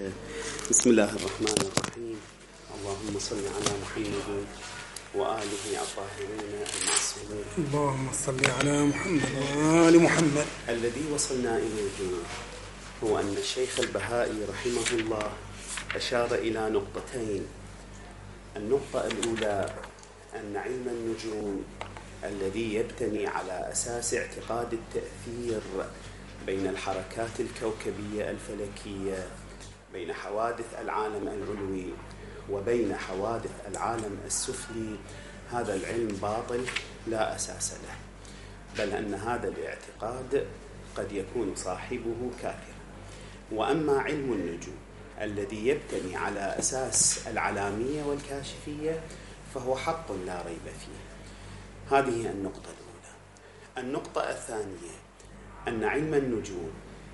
بسم الله الرحمن الرحيم. اللهم صل على محمد وآله الطاهرين المعصومين. اللهم صل على محمد وآل محمد. الذي وصلنا إليه هو أن الشيخ البهائي رحمه الله أشار إلى نقطتين. النقطة الأولى أن علم النجوم الذي يبتني على أساس اعتقاد التأثير بين الحركات الكوكبية الفلكية، بين حوادث العالم العلوي وبين حوادث العالم السفلي، هذا العلم باطل لا أساس له، بل أن هذا الاعتقاد قد يكون صاحبه كافرا. وأما علم النجوم الذي يبتني على أساس العلامية والكاشفية فهو حق لا ريب فيه. هذه النقطة الأولى. النقطة الثانية أن علم النجوم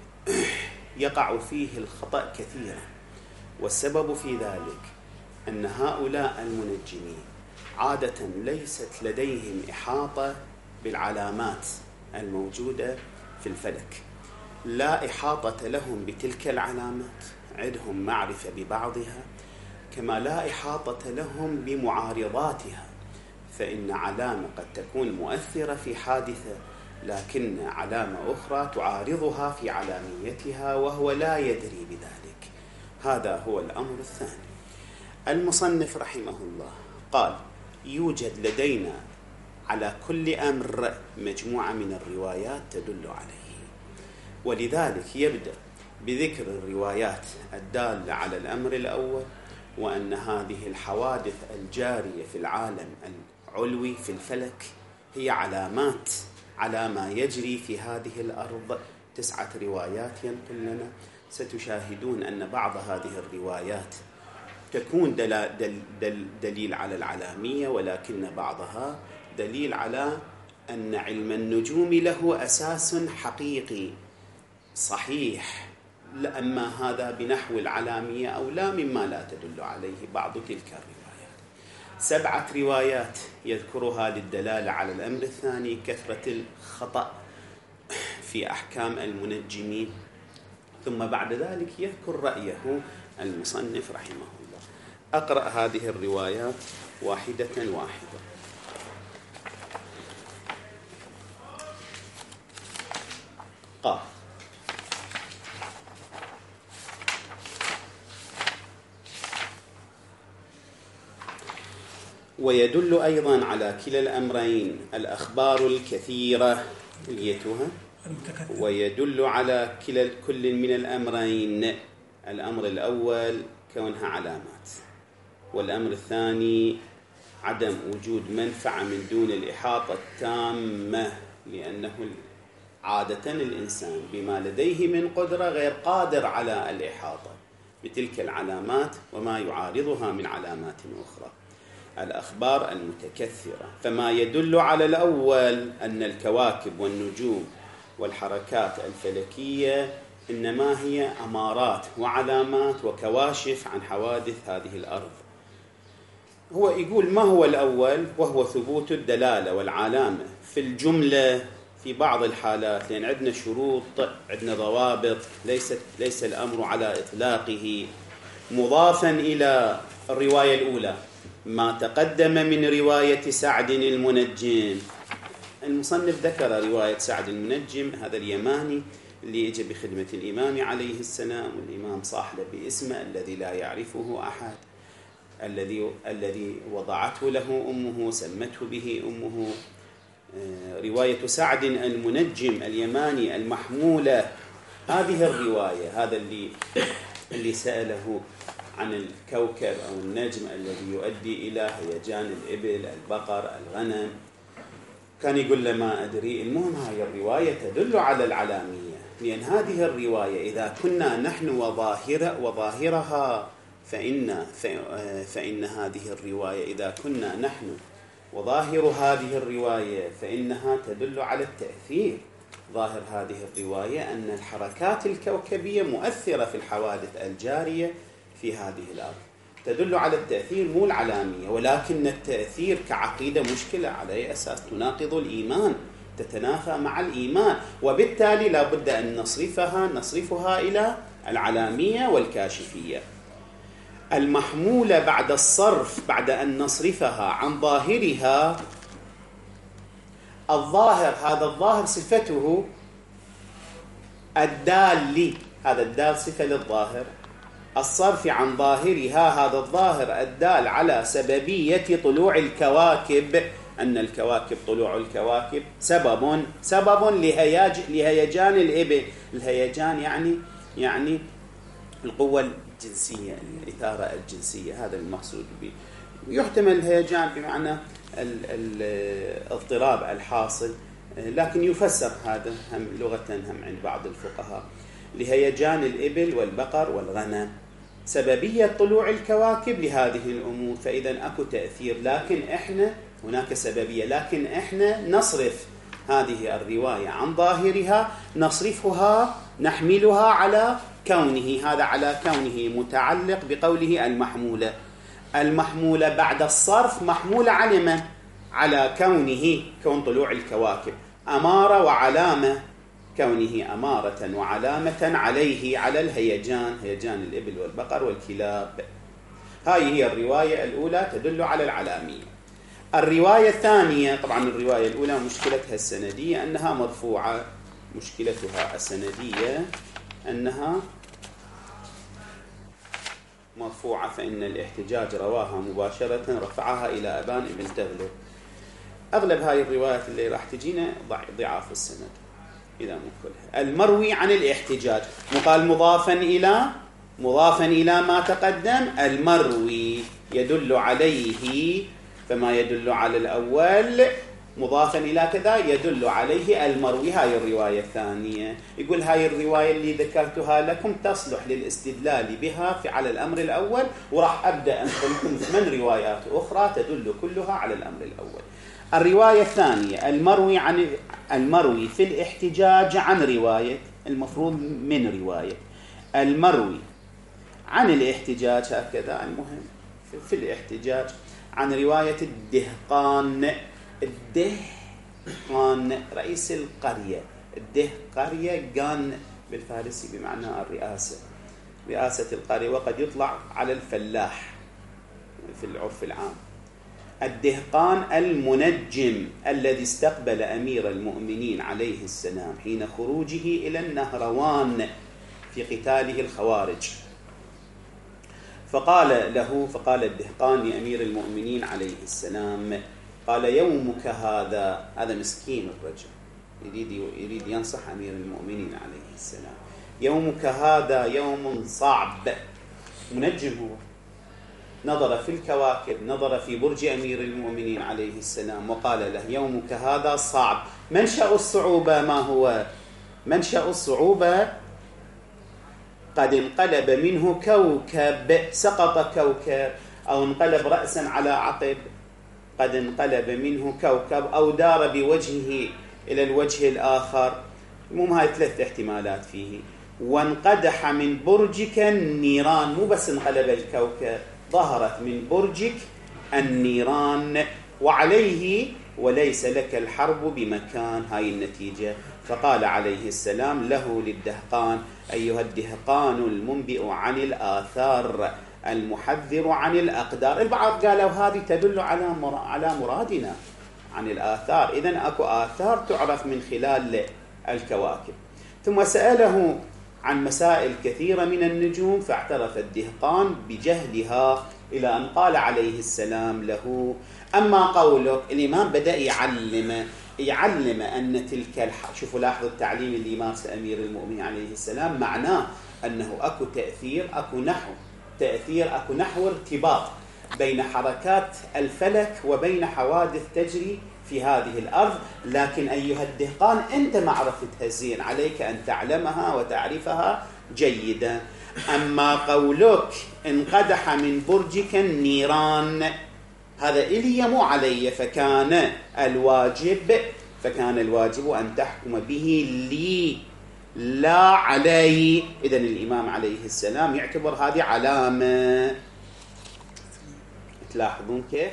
يقع فيه الخطأ كثيرا، والسبب في ذلك أن هؤلاء المنجمين عادة ليست لديهم إحاطة بالعلامات الموجودة في الفلك، لا إحاطة لهم بتلك العلامات، عندهم معرفة ببعضها كما لا إحاطة لهم بمعارضاتها، فإن علامة قد تكون مؤثرة في حادثة لكن علامة أخرى تعارضها في علاميتها وهو لا يدري بذلك. هذا هو الأمر الثاني. المصنف رحمه الله قال: يوجد لدينا على كل أمر مجموعة من الروايات تدل عليه، ولذلك يبدأ بذكر الروايات الدالة على الأمر الأول، وأن هذه الحوادث الجارية في العالم العلوي في الفلك هي علامات على ما يجري في هذه الأرض. 9 روايات ينقل لنا. ستشاهدون أن بعض هذه الروايات تكون دليل على العلامية، ولكن بعضها دليل على أن علم النجوم له أساس حقيقي صحيح، أما هذا بنحو العلامية أو لا مما لا تدل عليه بعض تلك الروايات. 7 روايات يذكرها للدلالة على الأمر الثاني، كثرة الخطأ في أحكام المنجمين، ثم بعد ذلك يذكر رأيه المصنف رحمه الله. أقرأ هذه الروايات واحدة واحدة. قال: ويدل أيضا على كلا الأمرين الأخبار الكثيرة ليتها، ويدل على كل من الأمرين، الأمر الأول كونها علامات، والأمر الثاني عدم وجود منفعة من دون الإحاطة التامة، لأنه عادة الإنسان بما لديه من قدرة غير قادر على الإحاطة بتلك العلامات وما يعارضها من علامات أخرى. الأخبار المتكثرة، فما يدل على الأول أن الكواكب والنجوم والحركات الفلكية إنما هي أمارات وعلامات وكواشف عن حوادث هذه الأرض. هو يقول ما هو الأول؟ وهو ثبوت الدلالة والعلامة في الجملة في بعض الحالات، لأن عندنا شروط، عندنا ضوابط، ليس الأمر على إطلاقه. مضافا إلى الرواية الأولى ما تقدم من رواية سعد المنجم. المصنف ذكر رواية سعد المنجم، هذا اليماني اللي اجى بخدمة الإمام عليه السلام، والإمام صاحب باسمه الذي لا يعرفه أحد، الذي وضعته له أمه، سمته به أمه. رواية سعد المنجم اليماني المحمولة، هذه الرواية، هذا اللي سأله عن الكوكب أو النجم الذي يؤدي إلى هيجان الإبل، البقر، الغنم، كان يقول له ما أدري. المهم هذه الرواية تدل على العلامية، لأن هذه الرواية إذا كنا نحن وظاهرها فإن هذه الرواية إذا كنا نحن وظاهر هذه الرواية فإنها تدل على التأثير. ظاهر هذه الرواية أن الحركات الكوكبية مؤثرة في الحوادث الجارية في هذه الأرض، تدل على التأثير مو العلامية، ولكن التأثير كعقيدة مشكلة، على أي أساس؟ تناقض الإيمان، تتنافى مع الإيمان، وبالتالي لا بد أن نصرفها إلى العلامية والكاشفية. المحمولة بعد الصرف، بعد أن نصرفها عن ظاهرها، الظاهر، هذا الظاهر صفته الدال، هذا الدال صفة للظاهر، الصرف عن ظاهرها، هذا الظاهر الدال على سببية طلوع الكواكب، أن الكواكب، طلوع الكواكب سبب لهيجان الإبل. الهيجان يعني القوة الجنسية، الإثارة الجنسية، هذا المقصود به. يحتمل الهيجان بمعنى الاضطراب الحاصل، لكن يفسر هذا هم لغة هم عند بعض الفقهاء لهيجان الإبل والبقر والغنم. سببية طلوع الكواكب لهذه الأمور، فإذا أكو تأثير، لكن إحنا هناك سببية، لكن إحنا نصرف هذه الرواية عن ظاهرها، نصرفها، نحملها على كونه، هذا على كونه متعلق بقوله المحمولة. المحمولة بعد الصرف محمولة على كونه، كون طلوع الكواكب أمارة وعلامة، كونه أمارة وعلامة عليه، على الهيجان، هيجان الإبل والبقر والكلاب. هاي هي الرواية الأولى تدل على العلامية. الرواية الثانية، طبعا الرواية الأولى مشكلتها السندية أنها مرفوعة، مشكلتها السندية أنها مرفوعة، فإن الاحتجاج رواها مباشرة، رفعها إلى أبان بن تغلب. أغلب هاي الروايات اللي راح تجينا ضعاف السند إذا مو كلها. المروي عن الاحتجاج مقال مضافا إلى ما تقدم، المروي يدل عليه، فما يدل على الأول مضافا إلى كذا يدل عليه المروي. هاي الرواية الثانية، يقول هاي الرواية اللي ذكرتها لكم تصلح للاستدلال بها على الأمر الأول، وراح أبدأ أنقل لكم 8 روايات أخرى تدل كلها على الأمر الأول. الرواية الثانية، المروي في الاحتجاج عن رواية، المفروض من رواية المروي عن الاحتجاج، هكذا المهم في الاحتجاج عن رواية الدهقان رئيس القرية. قرية قان بالفارسي بمعنى الرئاسة، رئاسة القرية، وقد يطلع على الفلاح في العرف العام. الدهقان المنجم الذي استقبل أمير المؤمنين عليه السلام حين خروجه إلى النهروان في قتاله الخوارج، فقال الدهقان لأمير المؤمنين عليه السلام، قال يومك هذا مسكين الرجل يريد ينصح أمير المؤمنين عليه السلام، يومك هذا يوم صعب. منجم هو، نظر في الكواكب، نظر في برج أمير المؤمنين عليه السلام وقال له يومك هذا صعب. منشأ الصعوبة ما هو؟ منشأ الصعوبة قد انقلب منه كوكب، سقط كوكب، أو انقلب رأسا على عقب، قد انقلب منه كوكب، أو دار بوجهه إلى الوجه الآخر. المهم هاي 3 احتمالات فيه. وانقدح من برجك النيران، مو بس انقلب الكوكب، ظهرت من برجك النيران وعليه وليس لك الحرب بمكان، هاي النتيجة. فقال عليه السلام له للدهقان أيها الدهقان المنبئ عن الآثار المحذر عن الأقدار. البعض قالوا هذه تدل على مرادنا عن الآثار، إذن أكو آثار تعرف من خلال الكواكب. ثم سأله عن مسائل كثيرة من النجوم، فاعترف الدهقان بجهلها إلى أن قال عليه السلام له أما قولك. الإمام بدأ يعلم أن تلك شوفوا لاحظوا التعليم اللي مارس أمير المؤمنين عليه السلام، معناه أنه أكو تأثير، أكو نحو ارتباط بين حركات الفلك وبين حوادث تجري في هذه الأرض. لكن أيها الدهقان أنت معرفتها زين، عليك أن تعلمها وتعرفها جيدا. أما قولك انقدح من برجك النيران، هذا إلي مو علي، فكان الواجب أن تحكم به لي لا علي. إذن الإمام عليه السلام يعتبر هذه علامة. تلاحظون كيف؟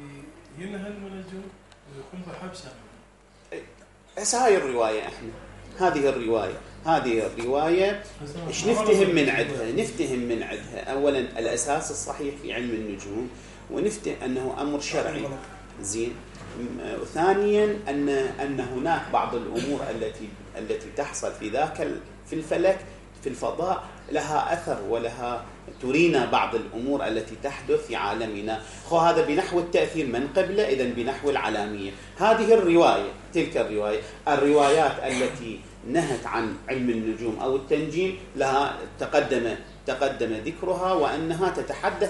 ينهى المنجم ويقوم بحبسه. هاي الرواية احنا هذه الرواية إيش نفتهم من عدها أولا الأساس الصحيح في علم النجوم، ونفتهم أنه أمر شرعي زين. وثانيا أن هناك بعض الأمور التي تحصل في الفلك في الفضاء لها أثر ولها ترينا بعض الأمور التي تحدث في عالمنا. هذا بنحو التأثير من قبله، إذن بنحو العلامية. هذه الرواية، تلك الروايات التي نهت عن علم النجوم أو التنجيم لها تقدم ذكرها، وأنها تتحدث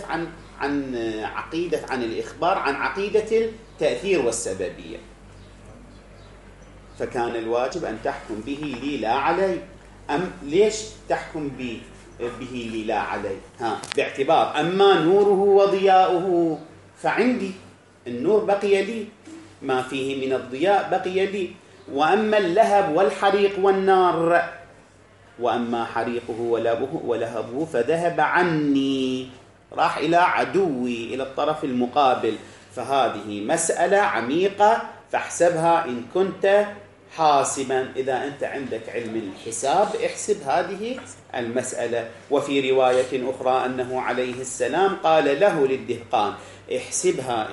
عن الإخبار عن عقيدة التأثير والسببية. فكان الواجب أن تحكم به لي لا علي. ليش تحكم به لي لا علي؟ باعتبار أما نوره وضياؤه فعندي النور بقي لي، ما فيه من الضياء بقي لي، وأما اللهب والحريق والنار، وأما حريقه ولهبه فذهب عني، راح إلى عدوي، إلى الطرف المقابل. فهذه مسألة عميقة، فاحسبها إن كنت حاسبا. إذا أنت عندك علم الحساب احسب هذه المسألة. وفي رواية أخرى أنه عليه السلام قال له للدهقان احسبها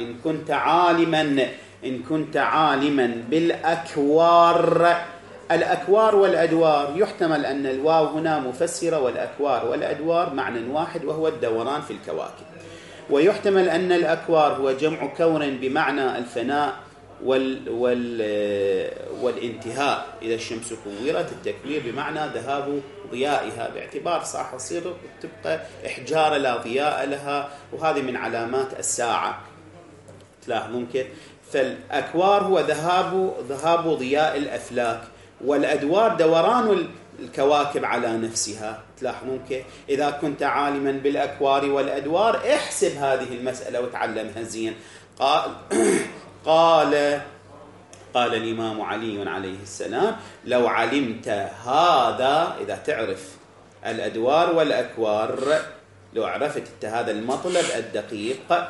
إن كنت عالما بالأكوار. الأكوار والأدوار يحتمل أن الواو هنا مفسرة، والأكوار والأدوار معنى واحد وهو الدوران في الكواكب. ويحتمل أن الأكوار هو جمع كون بمعنى الفناء والانتهاء. إذا الشمس كورت التكوير بمعنى ذهاب ضيائها، باعتبار صح تصير تبقى إحجار لا ضياء لها، وهذه من علامات الساعة. تلاحظون كيف؟ فالأكوار هو ذهاب ضياء الأفلاك، والأدوار دوران الكواكب على نفسها. تلاحظون كيف؟ إذا كنت عالما بالأكوار والأدوار احسب هذه المسألة وتعلمها زين. قال الإمام علي عليه السلام لو علمت هذا، إذا تعرف الأدوار والأكوار، لو عرفت هذا المطلب الدقيق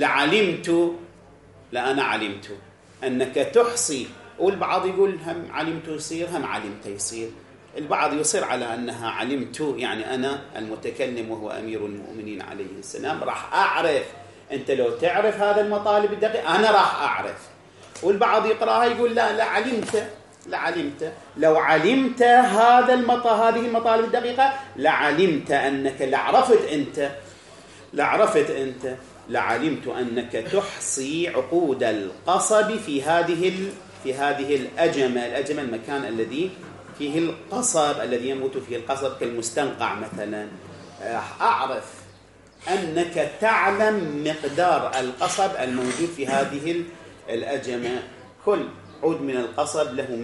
لأنا علمت أنك تحصي. والبعض يقول هم علمت يصير هم علمت يصير، البعض يصير على أنها علمت يعني أنا المتكلم وهو أمير المؤمنين عليه السلام راح أعرف. أنت لو تعرف هذا المطالب الدقيق أنا راح أعرف. والبعض يقرأها يقول لا علمت لو علمت هذه المطالب الدقيقة لعلمت أنك لعلمت أنك تحصي عقود القصب في هذه الأجمة المكان الذي فيه القصب، الذي يموت فيه القصب كالمستنقع مثلا. أعرف أنك تعلم مقدار القصب الموجود في هذه الأجمة. كل عود من القصب له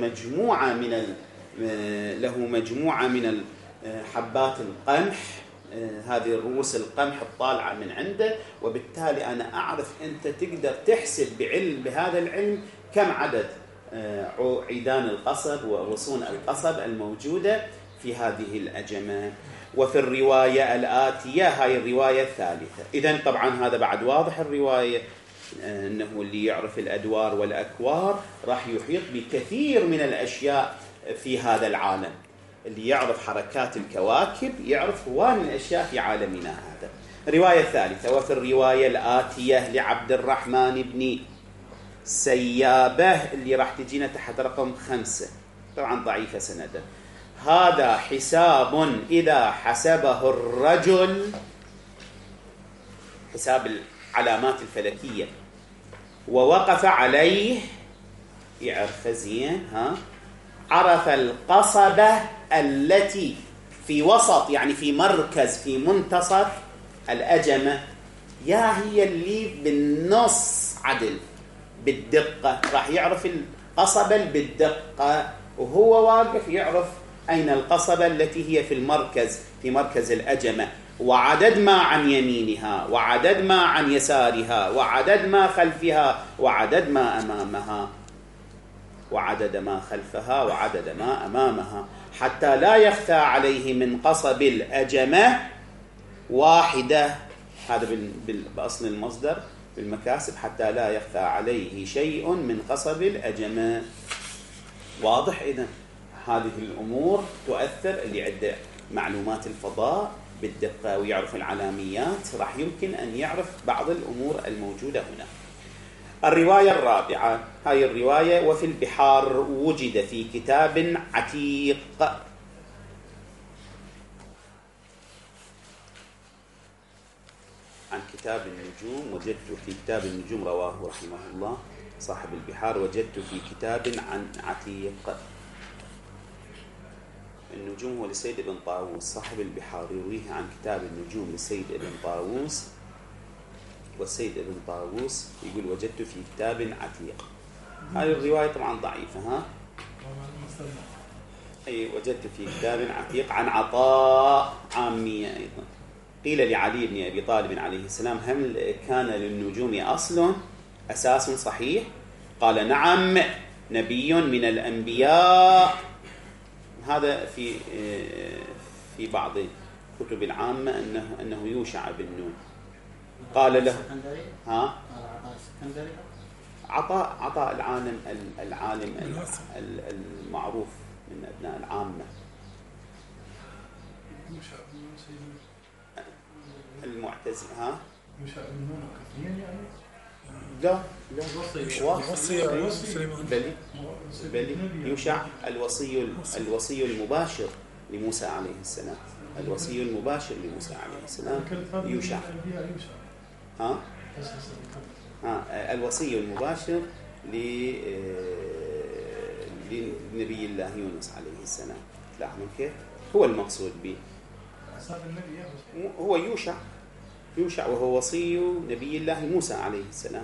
مجموعة من حبات القمح، هذه الرؤوس القمح الطالعة من عنده، وبالتالي أنا أعرف أنت تقدر تحسب بهذا العلم كم عدد عيدان القصب وغصون القصب الموجودة في هذه الأجمة. وفي الرواية الآتية، هاي الرواية الثالثة. إذن طبعا هذا بعد واضح الرواية، أنه اللي يعرف الأدوار والأكوار راح يحيط بكثير من الأشياء في هذا العالم. اللي يعرف حركات الكواكب يعرف هواية من الأشياء في عالمنا هذا. الرواية الثالثة. وفي الرواية الآتية لعبد الرحمن بن سيابة اللي راح تجينا تحت رقم 5، طبعا ضعيفة سندا. هذا حساب إذا حسبه الرجل، حساب العلامات الفلكية، ووقف عليه يعرف زين، عرف القصبة التي في وسط، يعني في مركز، في منتصف الأجمة، يا هي اللي بالنص عدل بالدقة، راح يعرف القصبة بالدقة، وهو واقف يعرف أين القصبة التي هي في مركز الأجمة، وعدد ما عن يمينها، وعدد ما عن يسارها، وعدد ما خلفها، وعدد ما أمامها، وعدد ما خلفها، وعدد ما أمامها، حتى لا يخفى عليه من قصب الأجمة واحدة. هذا بأصل المصدر بالمكاسب، حتى لا يخفى عليه شيء من قصب الأجمة. واضح؟ إذن هذه الأمور تؤثر. اللي عنده معلومات الفضاء بالدقة ويعرف العلاميات راح يمكن أن يعرف بعض الأمور الموجودة هنا. الرواية الرابعة، هاي الرواية: وفي البحار وجد في كتاب عتيق. عن كتاب النجوم: وجدت في كتاب النجوم، رواه رحمه الله صاحب البحار: وجدت في كتاب عن عتيق. النجوم هو لسيد ابن طاووس، صاحب البحار يرويه عن كتاب النجوم لسيد ابن طاووس، والسيد ابن طاووس يقول وجدت في كتاب عتيق. هذه الرواية طبعا ضعيفة. ها أي وجدت في كتاب عتيق عن عطاء، عامية أيضا. قيل لعلي بن أبي طالب عليه السلام: هل كان للنجوم أصل أساس صحيح؟ قال: نعم، نبي من الأنبياء. هذا في بعض كتب العامة أنه يوشع بن نون. قال له عطاء العالم المعروف من أبناء العامة المعتزلة. لا بل يوشع الوصي المباشر لموسى عليه السلام. الوصي المباشر لموسى عليه السلام يوشع. الوصي المباشر لنبي الله يونس عليه السلام. لاحظوا كيف هو المقصود به. هو يوشع وهو وصي نبي الله موسى عليه السلام.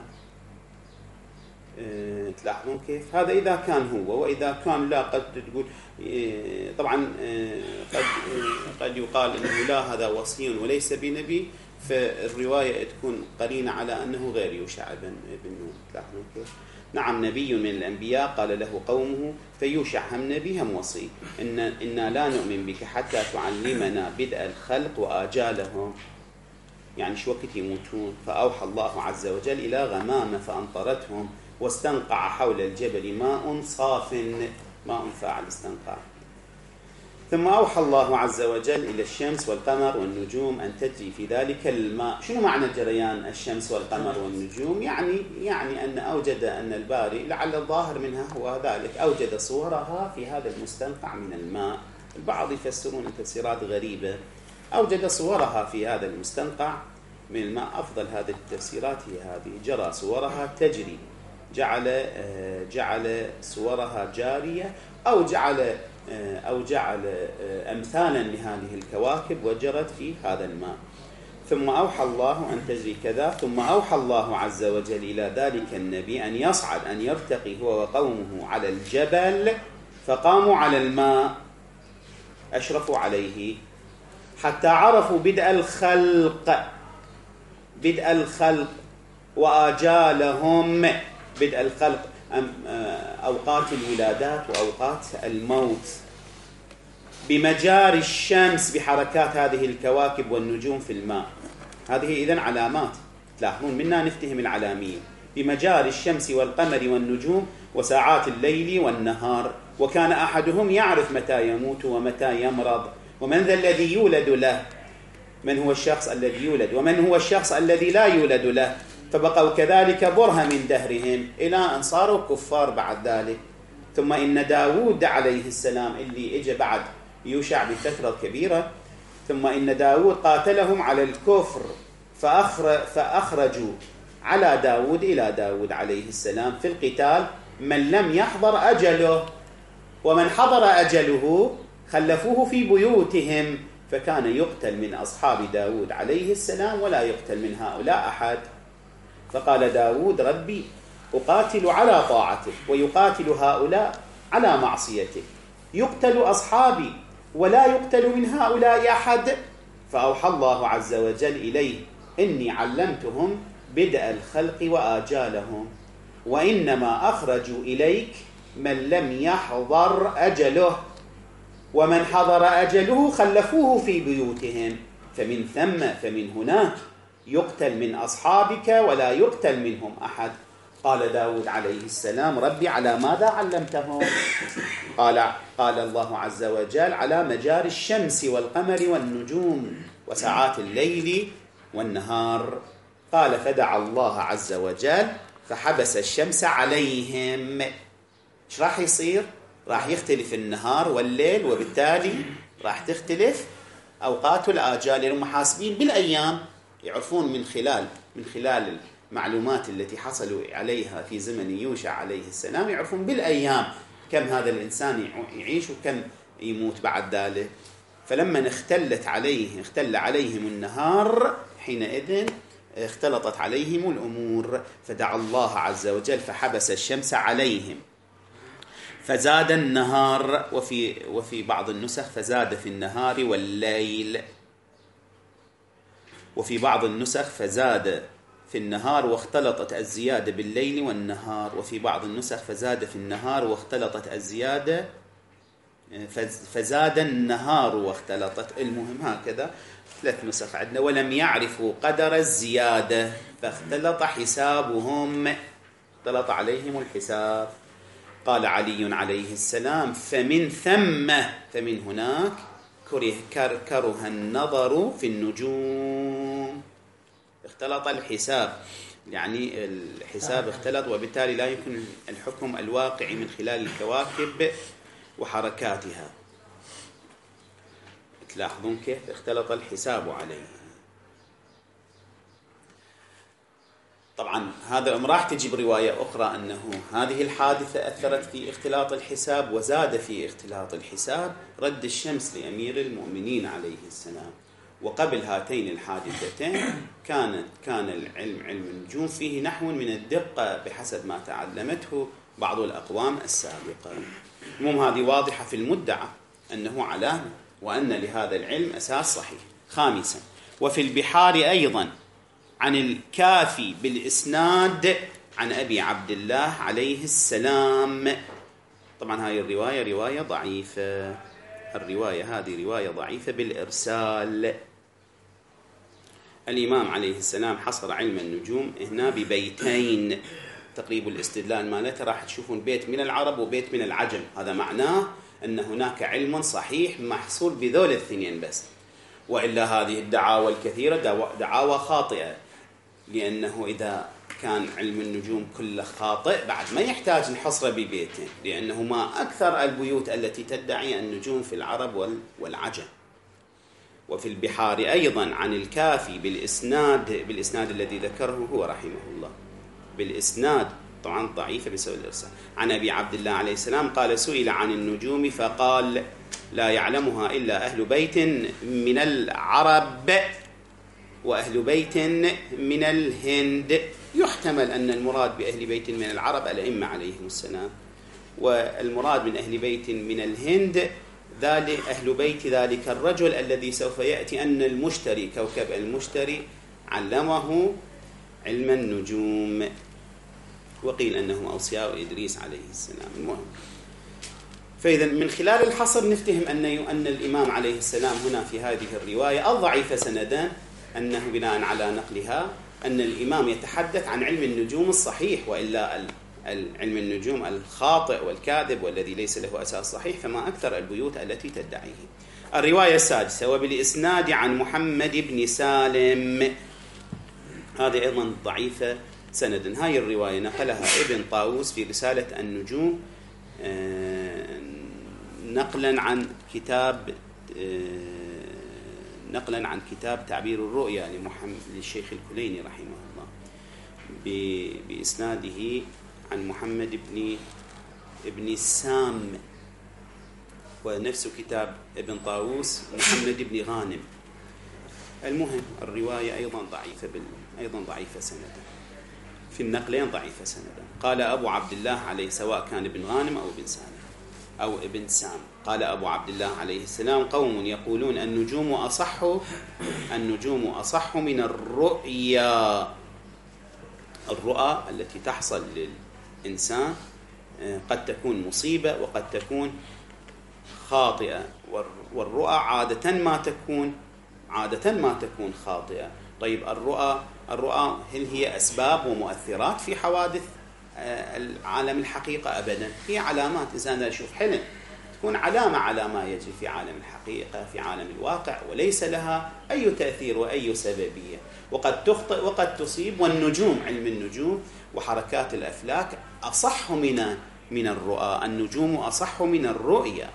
تلاحظون كيف هذا إذا كان هو، وإذا كان لا قد تقول طبعا قد يقال أنه لا هذا وصي وليس بنبي، فالرواية تكون قرينة على أنه غير يوشع بن نون. تلاحظون كيف. نعم، نبي من الأنبياء. قال له قومه: فيوشع هم نبي هم وصي. إنا لا نؤمن بك حتى تعلمنا بدء الخلق وآجالهم، يعني شو وقت يموتون. فأوحى الله عز وجل إلى غمامة فأمطرتهم، واستنقع حول الجبل ماء صاف، ماء فاعل استنقع. ثم أوحى الله عز وجل إلى الشمس والقمر والنجوم أن تجري في ذلك الماء. شنو معنى جريان الشمس والقمر والنجوم؟ يعني أن أوجد أن الباري، لعل الظاهر منها هو ذلك، أوجد صورها في هذا المستنقع من الماء. البعض يفسرون تفسيرات غريبة. أوجد صورها في هذا المستنقع من الماء. أفضل هذه التفسيرات هي هذه: جرى صورها تجري، جعل صورها جارية، أو جعل أمثالا لهذه الكواكب وجرت في هذا الماء. ثم أوحى الله أن تجري كذا. ثم أوحى الله عز وجل إلى ذلك النبي أن يصعد، أن يرتقي هو وقومه على الجبل، فقاموا على الماء أشرفوا عليه حتى عرفوا بدء الخلق وآجالهم. بدء الخلق أوقات الولادات وأوقات الموت، بمجاري الشمس، بحركات هذه الكواكب والنجوم في الماء. هذه إذن علامات. تلاحظون منا نفتهم العلامية: بمجاري الشمس والقمر والنجوم وساعات الليل والنهار. وكان أحدهم يعرف متى يموت ومتى يمرض، ومن ذا الذي يولد له، من هو الشخص الذي يولد، ومن هو الشخص الذي لا يولد له. فبقوا كذلك برهة من دهرهم إلى أن صاروا كفار بعد ذلك. ثم إن داود عليه السلام اللي إجى بعد يوشع بفترة كبيرة، ثم إن داود قاتلهم على الكفر، فأخرجوا على داود إلى داود عليه السلام في القتال من لم يحضر أجله، ومن حضر أجله خلفوه في بيوتهم، فكان يقتل من أصحاب داود عليه السلام ولا يقتل من هؤلاء أحد. فقال داود: ربي أقاتل على طاعتك، ويقاتل هؤلاء على معصيتك، يقتل أصحابي ولا يقتل من هؤلاء أحد. فأوحى الله عز وجل إليه: إني علمتهم بدء الخلق وآجالهم، وإنما أخرجوا إليك من لم يحضر أجله، ومن حضر أجله خلفوه في بيوتهم. فمن هناك يقتل من أصحابك ولا يقتل منهم أحد. قال داود عليه السلام: ربي على ماذا علمتهم؟ قال الله عز وجل: على مجاري الشمس والقمر والنجوم وساعات الليل والنهار. قال: فدعا الله عز وجل فحبس الشمس عليهم. ايش راح يصير؟ راح يختلف النهار والليل، وبالتالي راح تختلف أوقات الآجال. المحاسبين بالأيام يعرفون من خلال المعلومات التي حصلوا عليها في زمن يوشع عليه السلام، يعرفون بالأيام كم هذا الإنسان يعيش وكم يموت بعد ذلك. فلما اختل عليهم النهار، حينئذ اختلطت عليهم الأمور. فدعا الله عز وجل فحبس الشمس عليهم فزاد النهار، وفي بعض النسخ فزاد في النهار والليل، وفي بعض النسخ فزاد في النهار واختلطت الزيادة بالليل والنهار، وفي بعض النسخ فزاد في النهار واختلطت الزيادة فزاد النهار واختلطت. المهم هكذا 3 نسخ عندنا. ولم يعرفوا قدر الزيادة فاختلط حسابهم، اختلط عليهم الحساب. قال علي عليه السلام: فمن هناك كره النظر في النجوم. اختلط الحساب، يعني الحساب اختلط، وبالتالي لا يمكن الحكم الواقعي من خلال الكواكب وحركاتها. تلاحظون كيف اختلط الحساب عليه. طبعا هذا راح تجيب رواية أخرى أنه هذه الحادثة أثرت في اختلاط الحساب، وزاد في اختلاط الحساب رد الشمس لأمير المؤمنين عليه السلام. وقبل هاتين الحادثتين كان علم النجوم فيه نحو من الدقة بحسب ما تعلمته بعض الأقوام السابقة. المهم هذه واضحة في المدعى أنه علامة، وأن لهذا العلم أساس صحيح. 5. وفي البحار أيضا عن الكافي بالإسناد عن أبي عبد الله عليه السلام. طبعا هذه الرواية رواية ضعيفة، الرواية هذه رواية ضعيفة بالإرسال. الإمام عليه السلام حصر علم النجوم هنا ببيتين. تقريب الاستدلال مالته راح تشوفون بيت من العرب وبيت من العجم. هذا معناه أن هناك علم صحيح محصور بذول الاثنين بس، وإلا هذه الدعاوى الكثيرة دعاوى خاطئة، لأنه إذا كان علم النجوم كله خاطئ بعد ما يحتاج نحصره ببيتين، لأنه ما أكثر البيوت التي تدعي النجوم في العرب والعجم. وفي البحار أيضا عن الكافي بالإسناد الذي ذكره هو رحمه الله، بالإسناد طبعا ضعيفة بسبب الإرسال، عن أبي عبد الله عليه السلام قال: سئل عن النجوم فقال: لا يعلمها إلا أهل بيت من العرب وأهل بيت من الهند. يحتمل أن المراد بأهل بيت من العرب الأئمة عليهم السلام، والمراد من أهل بيت من الهند ذلك أهل بيت ذلك الرجل الذي سوف يأتي أن المشتري كوكب المشتري علمه علم النجوم، وقيل أنهم أوصياء إدريس عليه السلام. المهم، فإذا من خلال الحصر نفتهم أن الإمام عليه السلام هنا في هذه الرواية الضعيفة سندا، أنه بناء على نقلها أن الإمام يتحدث عن علم النجوم الصحيح، وإلا علم النجوم الخاطئ والكاذب والذي ليس له أساس صحيح فما أكثر البيوت التي تدعيه. الرواية السادسة: وبالإسناد عن محمد بن سالم. هذه أيضا ضعيفة سندا. هاي الرواية نقلها ابن طاووس في رسالة النجوم نقلا عن كتاب تعبير الرؤيا للشيخ الكليني رحمه الله، بإسناده عن محمد ابن سام، ونفس كتاب ابن طاووس محمد بن غانم. المهم الرواية أيضا ضعيفة سندا، في النقلين ضعيفة سندا. قال أبو عبد الله عليه، سواء كان ابن غانم أو ابن سالم أو ابن سام، قال أبو عبد الله عليه السلام: قوم يقولون النجوم أصح من الرؤيا. الرؤى التي تحصل للإنسان قد تكون مصيبة وقد تكون خاطئة، والرؤى عادة ما تكون خاطئة. طيب الرؤى هل هي أسباب ومؤثرات في حوادث عالم الحقيقة أبدا، هي علامات. إذا أنا أشوف حلم تكون علامة على ما يجري في عالم الحقيقة في عالم الواقع، وليس لها أي تأثير وأي سببية، وقد تخطئ وقد تصيب. والنجوم، علم النجوم وحركات الأفلاك أصح من الرؤى، النجوم أصح من الرؤيا.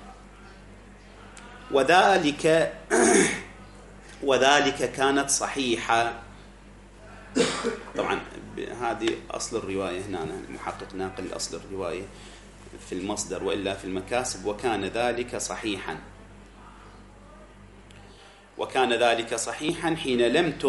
وذلك كانت صحيحة. طبعا هذه أصل الرواية، هنا المحقق ناقل أصل الرواية في المصدر، وإلا في المكاسب. وكان ذلك صحيحا حين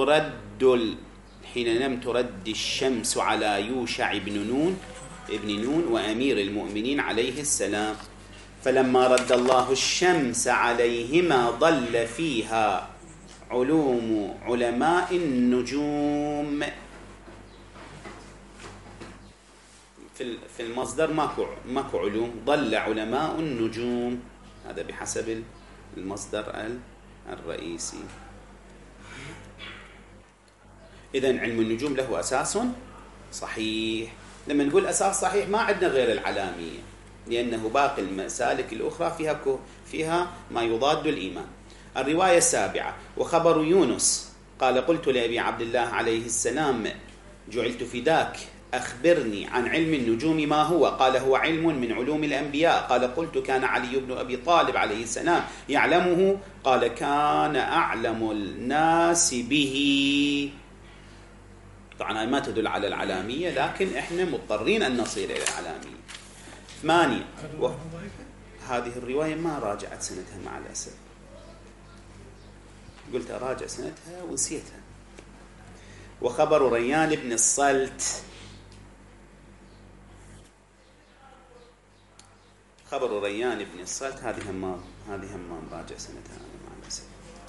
لم ترد الشمس على يوشع ابن نون وأمير المؤمنين عليه السلام، فلما رد الله الشمس عليهما ضل فيها علوم علماء النجوم. في المصدر ماكو علوم، ضل علماء النجوم، هذا بحسب المصدر الرئيسي. إذن علم النجوم له أساس صحيح. لما نقول أساس صحيح ما عندنا غير العلامية، لأنه باقي المسالك الأخرى فيها ما يضاد الإيمان. الرواية السابعة: وخبر يونس قال: قلت لأبي عبد الله عليه السلام: جعلت فداك، أخبرني عن علم النجوم ما هو؟ قال: هو علم من علوم الأنبياء. قال: قلت: كان علي بن أبي طالب عليه السلام يعلمه؟ قال: كان أعلم الناس به. طبعا ما تدل على العلامية، لكن احنا مضطرين أن نصل إلى العلامية. 8. هذه الرواية ما راجعت سنتها مع الأسف، قلت أراجع سنتها ونسيتها. وخبر ريان بن الصلت، خبر ريان بن الصلت هذه همام راجع سنتها مع الأسف.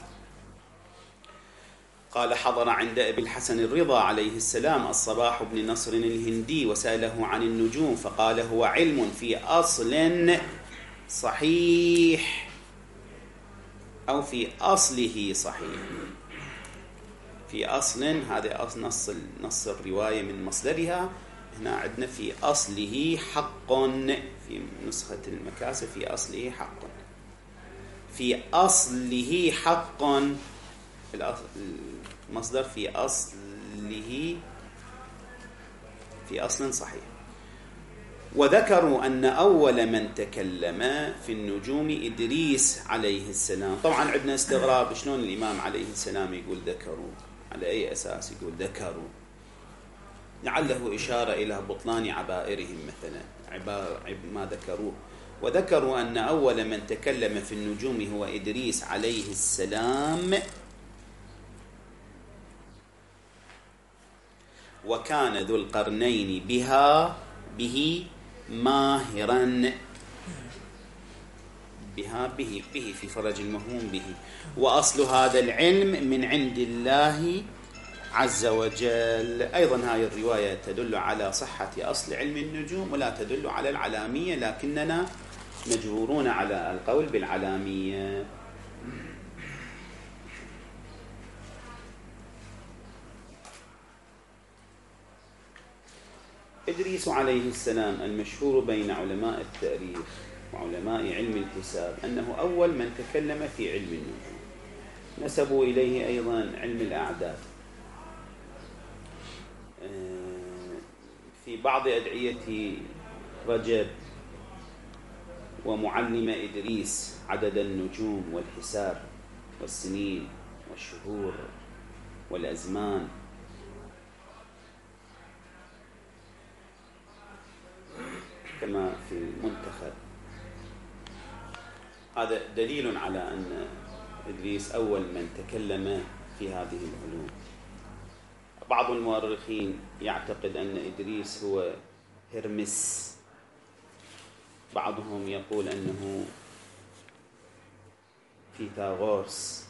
قال: حضر عند أبي الحسن الرضا عليه السلام الصباح بن نصر الهندي وسأله عن النجوم، فقال: هو علم في أصل صحيح، أو في أصله صحيح. في أصل، هذا نص الرواية من مصدرها. هنا عندنا في أصله حق، في نسخة المكاسب في أصله حق. في أصله حق، المصدر في أصله في أصل صحيح. وذكروا أن أول من تكلم في النجوم إدريس عليه السلام. طبعا عندنا استغراب، شلون الإمام عليه السلام يقول ذكروا؟ على أي أساس يقول ذكروا؟ لعله إشارة إلى بطلان عبائرهم مثلا، ما ذكروه. وذكروا أن أول من تكلم في النجوم هو إدريس عليه السلام، وكان ذو القرنين به ماهرا، به في فرج المهموم به. وأصل هذا العلم من عند الله عز وجل. أيضا هذه الرواية تدل على صحة أصل علم النجوم ولا تدل على العلامية، لكننا مجبورون على القول بالعلامية. إدريس عليه السلام المشهور بين علماء التاريخ وعلماء علم الحساب أنه أول من تكلم في علم النجوم. نسبوا إليه أيضا علم الأعداد. في بعض أدعية رجب ومعلم إدريس عدد النجوم والحساب والسنين والشهور والأزمان. كما في المنتخب. هذا دليل على أن إدريس أول من تكلم في هذه العلوم. بعض المؤرخين يعتقد أن إدريس هو هرمس، بعضهم يقول أنه فيثاغورس،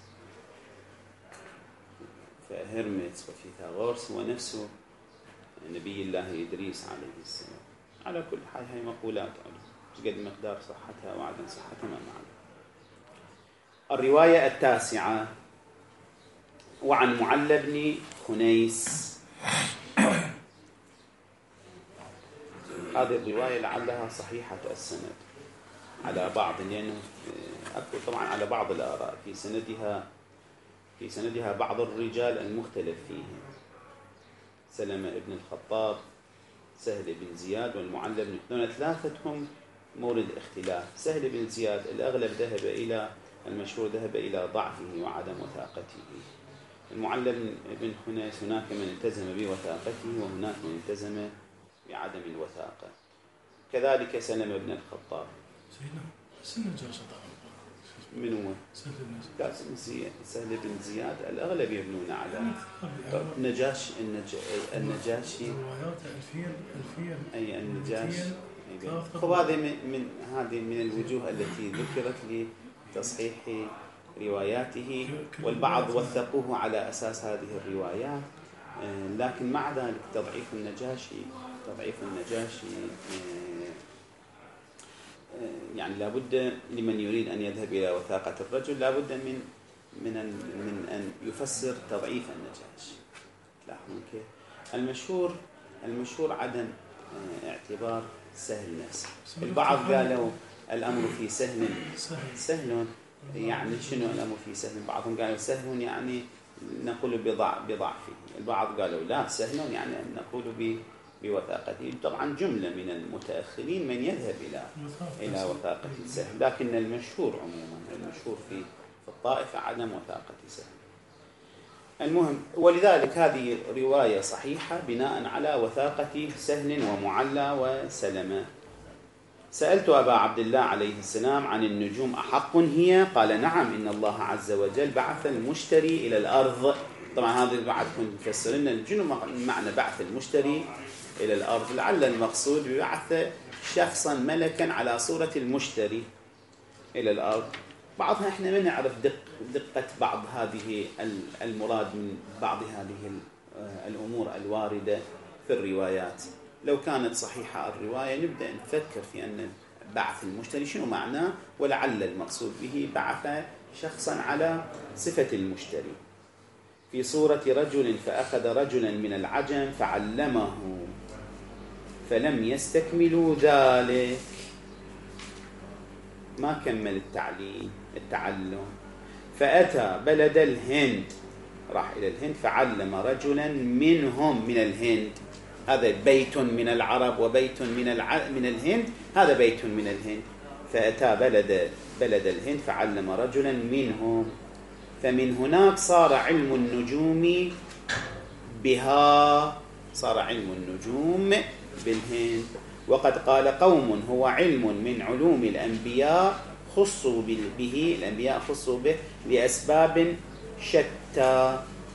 فهرمس وفيثاغورس هو نفسه نبي الله إدريس عليه السلام. على كل حال هي مقولات، قد مقدار صحتها وعدم صحتها ما معلوم. الرواية التاسعة: وعن معل بن خنيس هذه الرواية لعلها صحيحة السند على بعض، لأنه أذكر طبعا على بعض الآراء في سندها بعض الرجال المختلف فيهم: سلمة بن الخطاب، سهل بن زياد، والمعلى بن كنانة، ثلاثتهم مورد اختلاف. سهل بن زياد الأغلب المشهور ذهب إلى ضعفه وعدم وثاقته. المعلى بن خنيس هناك من التزم بوثاقته وهناك من التزم بعدم الوثاقة. كذلك سلمة بن الخطاب. من هو؟ سهل بن زياد الأغلب يبنون على النجاشي. أي النجاشي. هذه من الوجوه التي ذكرت لتصحيح رواياته، والبعض وثقوه على أساس هذه الروايات، لكن مع ذلك تضعيف النجاشي يعني لابد لمن يريد أن يذهب إلى وثاقة الرجل لابد من أن يفسر تضعيف النجاشي. تلاحظون كيف؟ المشهور عدم اعتبار سهل نفسه. البعض قالوا الأمر في سهل، يعني شنو الأمر في سهل؟ بعضهم قالوا سهل يعني نقول بضعفه، البعض قالوا لا، سهل يعني أن نقول بوثاقته. طبعا جملة من المتأخرين من يذهب إلى وثاقة سهل، لكن المشهور في الطائفة عدم وثاقة سهل. المهم، ولذلك هذه رواية صحيحة بناء على وثاقة سهل ومعلى وسلمة. سألت أبا عبد الله عليه السلام عن النجوم أحق هي؟ قال نعم، إن الله عز وجل بعث المشتري إلى الأرض. طبعا هذا بعد كنت مفسرين الجنوب معنى بعث المشتري إلى الأرض، لعل المقصود ببعث شخصا ملكا على صورة المشتري إلى الأرض. بعضها احنا ما نعرف دقة بعض هذه المراد من بعض هذه الأمور الواردة في الروايات. لو كانت صحيحة الرواية نبدأ نفكر في أن بعث المشتري شنو معناه، ولعل المقصود به بعث شخصا على صفة المشتري في صورة رجل، فأخذ رجلا من العجم فعلمه فلم يستكملوا ذلك، ما كمل التعلم، فأتى بلد الهند، راح إلى الهند فعلم رجلا منهم من الهند. هذا بيت من العرب وبيت من الهند، هذا بيت من الهند. فأتى بلد الهند فعلم رجلا منهم، فمن هناك صار علم النجوم بها، صار علم النجوم بالهند. وقد قال قوم هو علم من علوم الأنبياء خصوا به، الأنبياء خصوا به لأسباب شتى،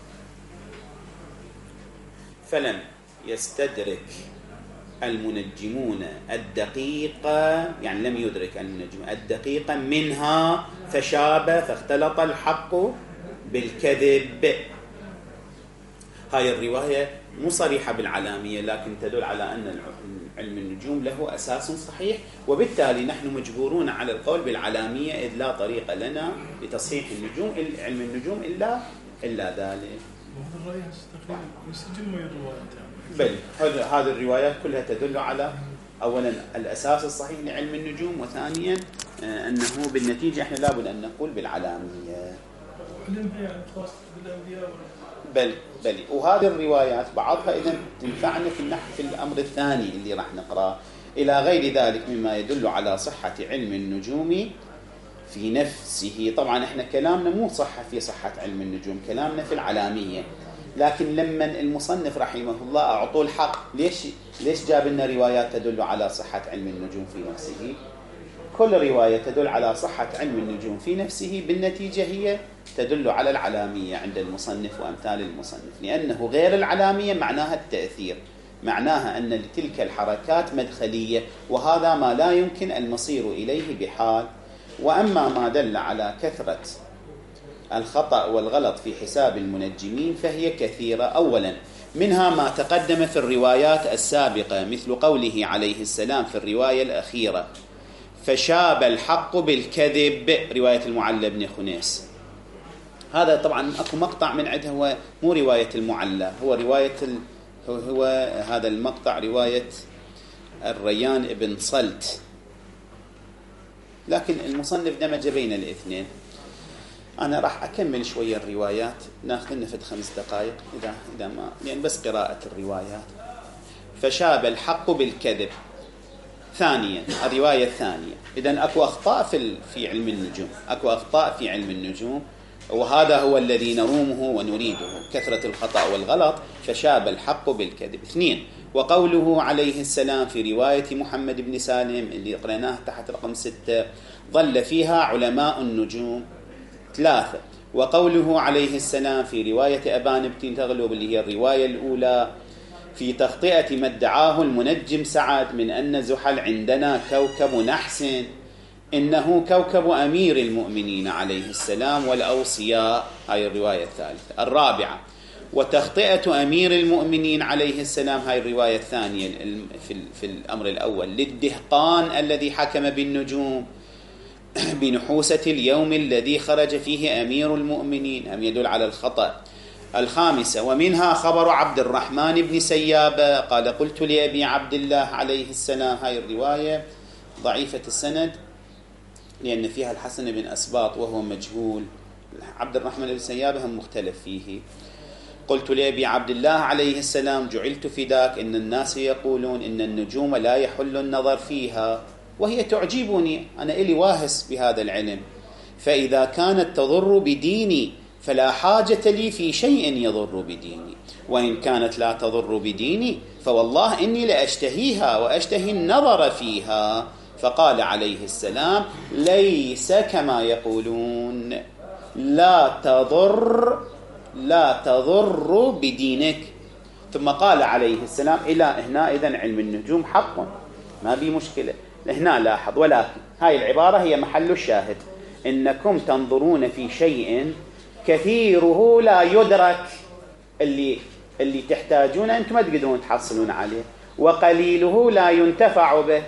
فلم يستدرك المنجمون الدقيقة، يعني لم يدرك المنجمون الدقيقة منها، فشاب فاختلط الحق بالكذب. هاي الرواية مو صريحة بالعلامية، لكن تدل على أن علم النجوم له أساس صحيح، وبالتالي نحن مجبورون على القول بالعلامية، إذ لا طريق لنا لتصحيح علم النجوم إلا ذلك. وهذا الرأي تقريبا يسجل من الروايات يعني. بل هذه الروايات كلها تدل على أولا الأساس الصحيح لعلم النجوم، وثانيا أنه بالنتيجة إحنا لابد أن نقول بالعلامية. علمها يعني خاص بالأنبياء. بل وهذه الروايات بعضها إذن تنفعنا في الأمر الثاني اللي راح نقرأه، إلى غير ذلك مما يدل على صحة علم النجوم في نفسه. طبعا إحنا كلامنا مو في صحة علم النجوم، كلامنا في العلامية. لكن لما المصنف رحمه الله أعطوه الحق، ليش جاب لنا روايات تدل على صحة علم النجوم في نفسه؟ كل رواية تدل على صحة علم النجوم في نفسه بالنتيجة هي تدل على العلامية عند المصنف وأمثال المصنف، لأنه غير العلامية معناها التأثير، معناها أن لتلك الحركات مدخلية، وهذا ما لا يمكن المصير إليه بحال. وأما ما دل على كثرة الخطأ والغلط في حساب المنجمين فهي كثيرة. أولا منها ما تقدم في الروايات السابقة، مثل قوله عليه السلام في الرواية الأخيرة فشاب الحق بالكذب، رواية المعلى بن خنيس. هذا طبعا أكو مقطع من عندها، هو مو رواية المعلى، هو هذا المقطع رواية الريان ابن صلت، لكن المصنف دمج بين الاثنين. أنا راح أكمل شوية الروايات، ناخذ لنا 5 دقائق إذا ما، يعني بس قراءة الروايات. فشاب الحق بالكذب. ثانيا الرواية الثانية، إذن أكو أخطاء في علم النجوم، أكو أخطاء في علم النجوم، وهذا هو الذي نرومه ونريده، كثرة الخطأ والغلط. فشاب الحق بالكذب. 2 وقوله عليه السلام في رواية محمد بن سالم اللي قرأناها تحت رقم 6 ظل فيها علماء النجوم. 3 وقوله عليه السلام في رواية أبان بن تغلب اللي هي الرواية الأولى في تخطئة ما ادعاه المنجم سعد من أن زحل عندنا كوكب نحس، إنه كوكب أمير المؤمنين عليه السلام والأوصياء. هاي الرواية الثالثة. 4 وتخطئة أمير المؤمنين عليه السلام، هاي الرواية الثانية في الأمر الأول، للدهقان الذي حكم بالنجوم بنحوسة اليوم الذي خرج فيه أمير المؤمنين، هم يدل على الخطأ. 5 ومنها خبر عبد الرحمن بن سيابة قال قلت لأبي عبد الله عليه السلام، هاي الرواية ضعيفة السند لأن فيها الحسن بن أسباط وهو مجهول. عبد الرحمن بن سيابة هم مختلف فيه. قلت لأبي عبد الله عليه السلام جعلت فداك إن الناس يقولون إن النجوم لا يحل النظر فيها، وهي تعجبني، أنا إلي واهس بهذا العلم، فإذا كانت تضر بديني فلا حاجة لي في شيء يضر بديني، وإن كانت لا تضر بديني فوالله إني لأشتهيها وأشتهي النظر فيها. فقال عليه السلام ليس كما يقولون، لا تضر بدينك. ثم قال عليه السلام إلى هنا إذن علم النجوم حق ما بي مشكلة. هنا لاحظ، ولكن هاي العبارة هي محل الشاهد، إنكم تنظرون في شيء كثيره لا يدرك، اللي تحتاجون أنتم ما تقدرون تحصلون عليه، وقليله لا ينتفع به،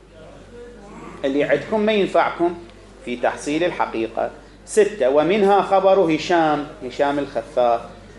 اللي عندكم ما ينفعكم في تحصيل الحقيقة. 6 ومنها خبر هشام الخفاف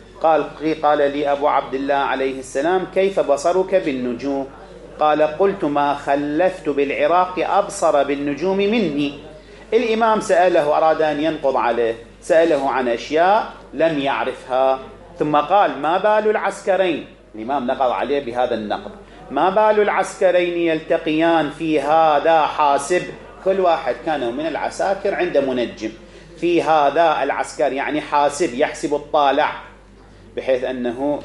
قال لي أبو عبد الله عليه السلام كيف بصرك بالنجوم؟ قال قلت ما خلفت بالعراق أبصر بالنجوم مني. الإمام سأله، أراد أن ينقض عليه، سأله عن أشياء لم يعرفها، ثم قال ما بال العسكرين، الإمام نقض عليه بهذا النقض، ما بال العسكرين يلتقيان في هذا حاسب، كل واحد كان من العساكر عنده منجم، في هذا العسكر يعني حاسب يحسب الطالع، بحيث أنه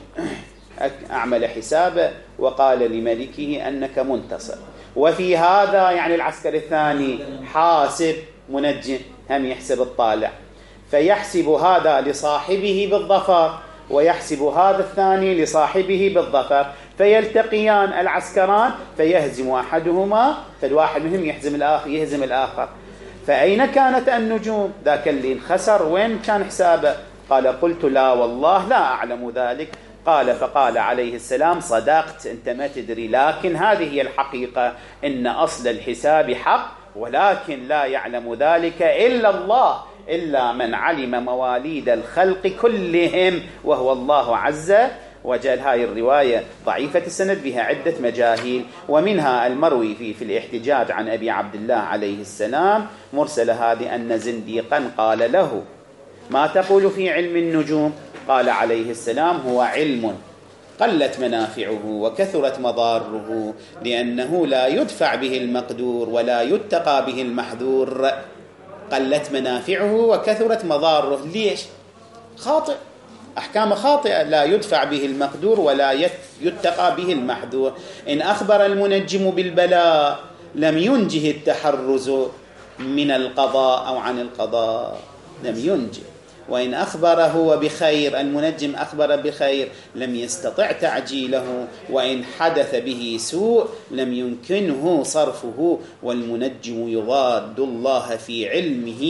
أعمل حسابه وقال لملكه أنك منتصر، وفي هذا يعني العسكر الثاني حاسب منجم هم يحسب الطالع، فيحسب هذا لصاحبه بالظفر ويحسب هذا الثاني لصاحبه بالظفر، فيلتقيان العسكران فيهزم أحدهما، فالواحد منهم يهزم الآخر. فأين كانت النجوم؟ ذاك اللي انخسر وين كان حسابه؟ قال قلت لا والله لا أعلم ذلك. قال فقال عليه السلام صدقت، أنت ما تدري، لكن هذه هي الحقيقة، إن أصل الحساب حق، ولكن لا يعلم ذلك إلا الله، إلا من علم مواليد الخلق كلهم وهو الله عز وجل. هاي الرواية ضعيفة السند بها عدة مجاهيل، ومنها المروي في الاحتجاج عن أبي عبد الله عليه السلام مرسل هذه أن زنديقا قال له ما تقول في علم النجوم؟ قال عليه السلام هو علم قلت منافعه وكثرت مضاره، لأنه لا يدفع به المقدور ولا يتقى به المحذور. قلت منافعه وكثرت مضاره، ليش؟ خاطئ، أحكام خاطئة، لا يدفع به المقدور ولا يتقى به المحذور. إن أخبر المنجم بالبلاء لم ينجه التحرز من القضاء أو عن القضاء، لم ينجه. وإن أخبره وبخير، المنجم أخبر بخير، لم يستطع تعجيله. وإن حدث به سوء لم يمكنه صرفه. والمنجم يضاد الله في علمه،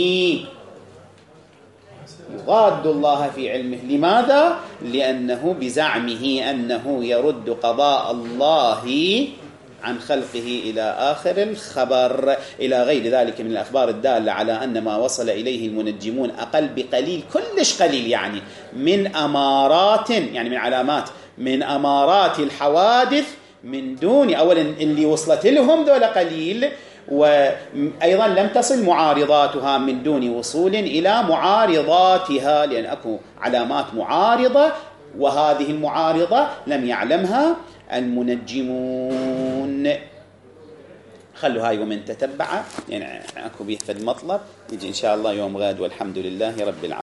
يضاد الله في علمه. لماذا؟ لأنه بزعمه أنه يرد قضاء الله عن خلقه إلى آخر الخبر، إلى غير ذلك من الأخبار الدالة على أن ما وصل إليه المنجمون أقل بقليل، كلش قليل، يعني من أمارات، يعني من علامات، من أمارات الحوادث من دون، أولا اللي وصلت لهم ذولا قليل، وأيضا لم تصل معارضاتها من دون وصول إلى معارضاتها، لأن أكو علامات معارضة، وهذه المعارضة لم يعلمها المنجمون. خلوا هاي ومن تتبع، يعني أكو بيه في المطلب، يجي إن شاء الله يوم غد، والحمد لله رب العالمين.